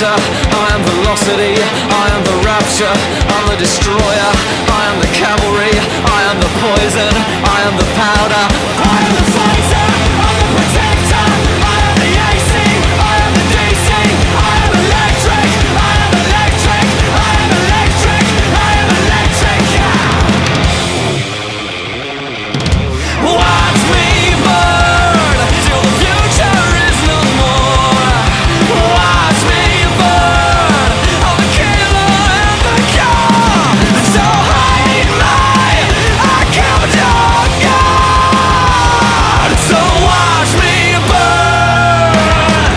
creator, I am velocity, I am the rapture, I'm the destroyer, I am the cavalry, I am the poison, I am the powder, I am the fighter, I'm the protector, I am the AC, I am the DC, I am electric, I am electric, I am electric, I am electric, Watch me burn till the future is no more. Watch me burn, I'm the killer and the car. So hide my account of God. So watch me burn.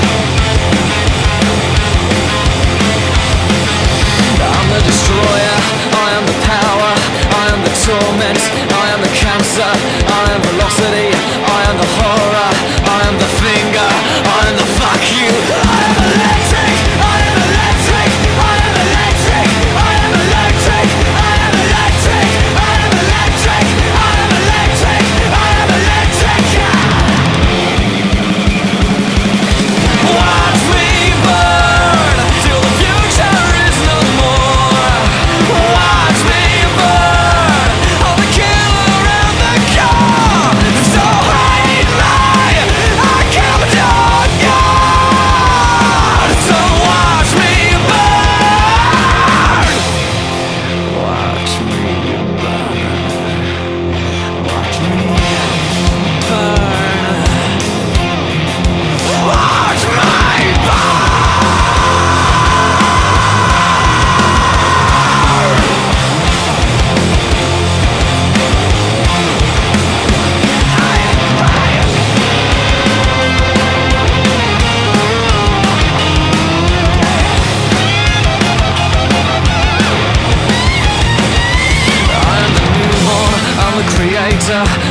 I'm the destroyer, I am the power, I am the torment, I am the cancer, I am velocity, I am the horror, I am the finger, I am the fuck you. I am electric, I am electric, I am electric, I am electric, I am electric, I am electric, I am electric, I am electric. Watch me burn till the future is no more. Watch me burn, I'm the killer and the car. So hide my account of God. So watch me burn. Watch me burn. Watch me burn. Watch my burn. I am the newborn, I'm the creator,